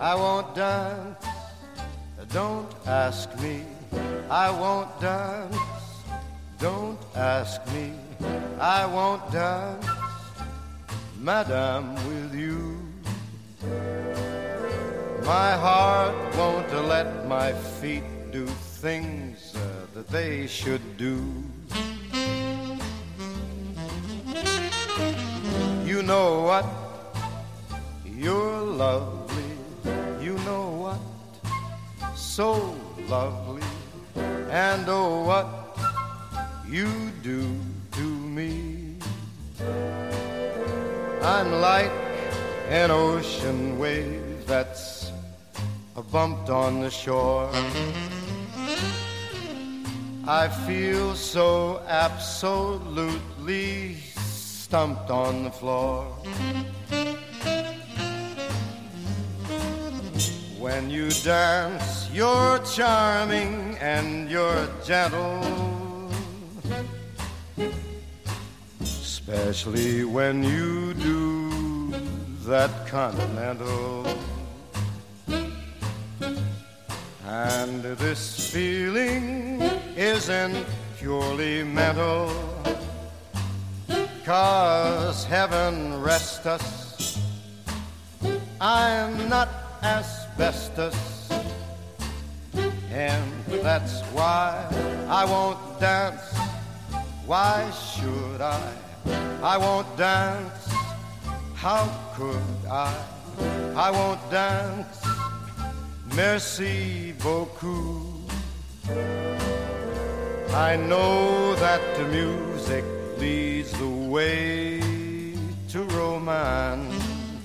I won't dance, don't ask me. I won't dance, don't ask me. I won't dance, Madame, with you. My heart won't let my feet do things that they should do. You know what? You're lovely. You know what? So lovely. And oh, what you do to me. I'm like an ocean wave that's bumped on the shore. I feel so absolutely stumped on the floor. When you dance, you're charming and you're gentle, especially when you do that continental. And this feeling isn't purely mental, 'cause heaven rest us, I'm not asbestos, and that's why I won't dance. Why should I? I won't dance. How could I? I won't dance. Merci beaucoup. I know that the music leads the way to romance.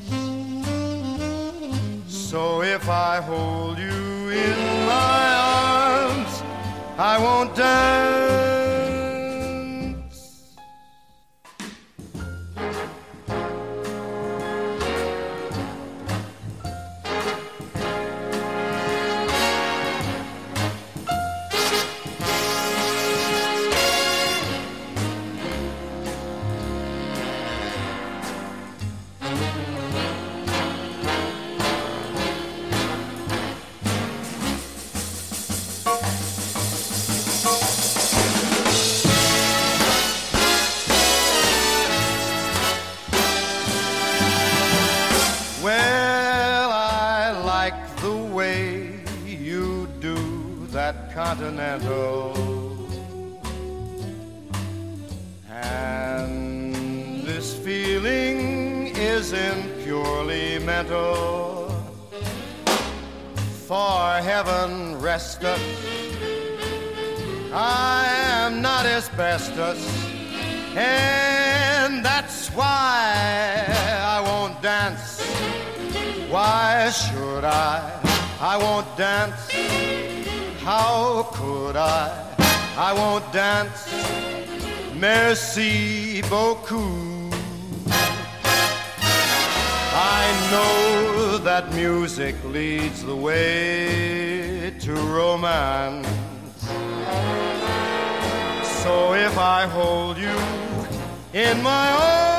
So if I hold you in my arms, I won't dance. Continental, and this feeling isn't purely mental, for heaven rest us, I am not asbestos, and that's why I won't dance. Why should I? I won't dance. How could I? I won't dance. Merci beaucoup. I know that music leads the way to romance. So if I hold you in my arms,